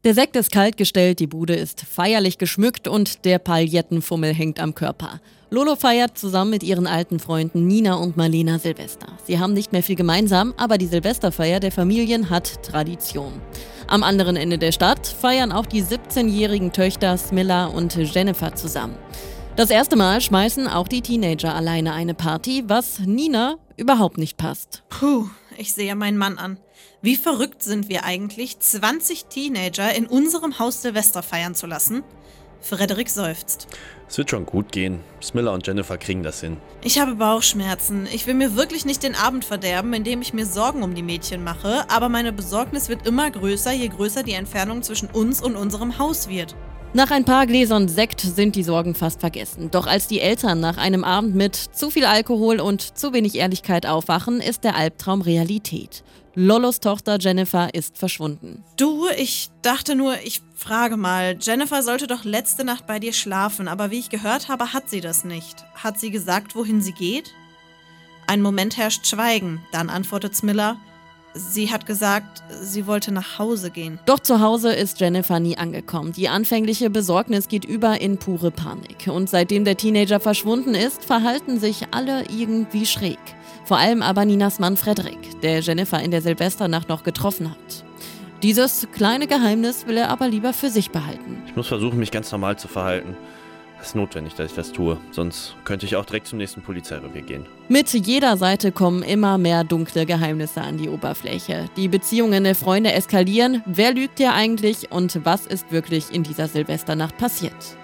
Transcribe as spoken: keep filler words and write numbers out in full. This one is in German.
Der Sekt ist kalt gestellt, die Bude ist feierlich geschmückt und der Paillettenfummel hängt am Körper. Lolo feiert zusammen mit ihren alten Freunden Nina und Marlena Silvester. Sie haben nicht mehr viel gemeinsam, aber die Silvesterfeier der Familien hat Tradition. Am anderen Ende der Stadt feiern auch die siebzehnjährigen Töchter Smilla und Jennifer zusammen. Das erste Mal schmeißen auch die Teenager alleine eine Party, was Nina überhaupt nicht passt. Puh, ich sehe meinen Mann an. Wie verrückt sind wir eigentlich, zwanzig Teenager in unserem Haus Silvester feiern zu lassen? Frederik seufzt. Es wird schon gut gehen. Smilla und Jennifer kriegen das hin. Ich habe Bauchschmerzen. Ich will mir wirklich nicht den Abend verderben, indem ich mir Sorgen um die Mädchen mache, aber meine Besorgnis wird immer größer, je größer die Entfernung zwischen uns und unserem Haus wird. Nach ein paar Gläsern Sekt sind die Sorgen fast vergessen. Doch als die Eltern nach einem Abend mit zu viel Alkohol und zu wenig Ehrlichkeit aufwachen, ist der Albtraum Realität. Lolos Tochter Jennifer ist verschwunden. Du, ich dachte nur, ich frage mal, Jennifer sollte doch letzte Nacht bei dir schlafen, aber wie ich gehört habe, hat sie das nicht. Hat sie gesagt, wohin sie geht? Ein Moment herrscht Schweigen, dann antwortet Smilla, sie hat gesagt, sie wollte nach Hause gehen. Doch zu Hause ist Jennifer nie angekommen. Die anfängliche Besorgnis geht über in pure Panik. Und seitdem der Teenager verschwunden ist, verhalten sich alle irgendwie schräg. Vor allem aber Ninas Mann Frederik, der Jennifer in der Silvesternacht noch getroffen hat. Dieses kleine Geheimnis will er aber lieber für sich behalten. Ich muss versuchen, mich ganz normal zu verhalten. Es ist notwendig, dass ich das tue, sonst könnte ich auch direkt zum nächsten Polizeirevier gehen. Mit jeder Seite kommen immer mehr dunkle Geheimnisse an die Oberfläche. Die Beziehungen der Freunde eskalieren. Wer lügt hier eigentlich und was ist wirklich in dieser Silvesternacht passiert?